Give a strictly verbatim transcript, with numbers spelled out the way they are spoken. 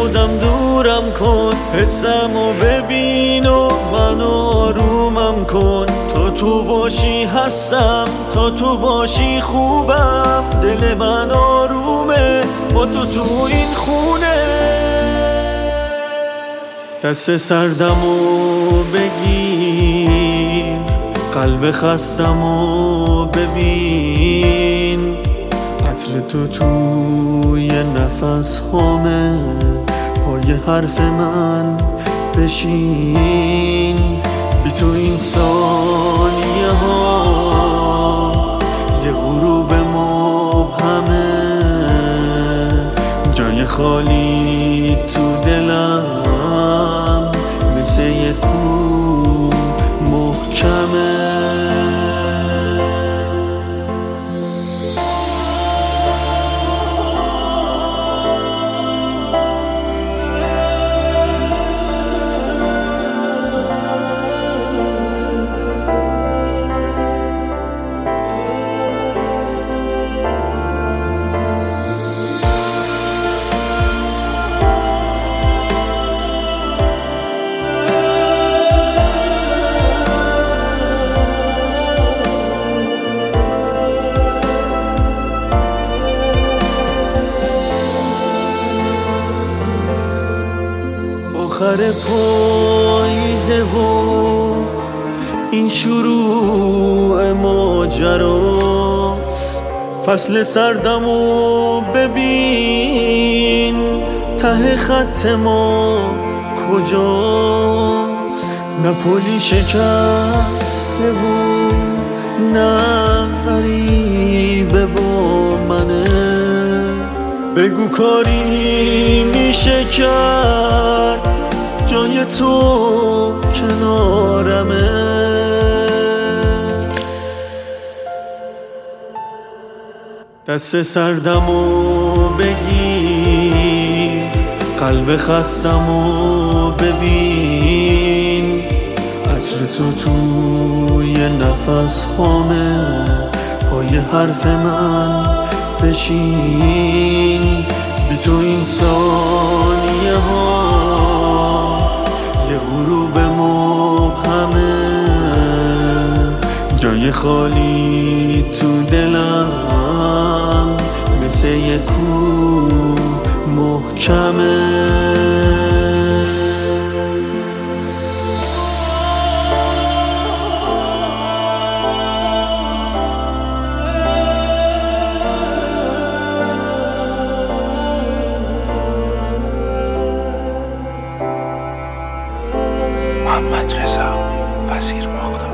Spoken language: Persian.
خودم دورم کن، حسمو ببین و منو آرومم کن. تا تو باشی هستم، تا تو باشی خوبم. دل من آرومه با تو تو این خونه. دست سردمو بگیر، قلب خستمو ببین. عطر تو توی نفس هامه، پای حرف من بشین. بی تو این ثانیه ها یه غروب مبهمه. جای خالی تو دلم مثل یه کوه محکمه. آخر پاییزه و این شروع ماجراست. فصل سردمو ببین، ته خط ما کجاست؟ نه پلی شکسته و نه غریبه با منه. بگو کاری میشه کرد، جای تو کنارمه. دست سردمو بگیر، قلب خستمو ببین. عطر تو توی نفس هامه، پای حرف من بشین. بی تو این ثانیه ها یه غروب مبهمه. جای خالی تو دلم مثل یه کوه محکمه. محمد رضا وزیر مختار.